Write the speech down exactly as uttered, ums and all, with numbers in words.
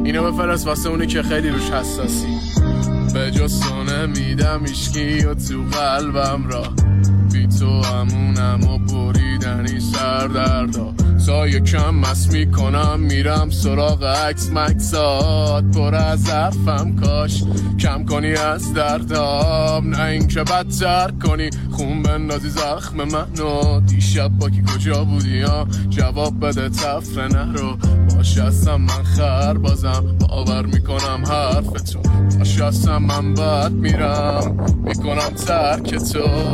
اینو بفرست واسه اونی که خیلی روش حساسی. به جز تو نمیدم ایشکی و تو قلبم را، بی تو همونم و بریدنی سردردا. سایه کم مست میکنم میرم سراغ عکس مکسات، پر از حرفم کاش کم کنی از دردام، نه این که بدتر کنی خون بندازی زخم منو. دیشب با کی کجا بودی ها جواب بده تفره نرو. باش هستم من خر بازم باور میکنم حرفتون، باش هستم من بد میرم میکنم ترک تو.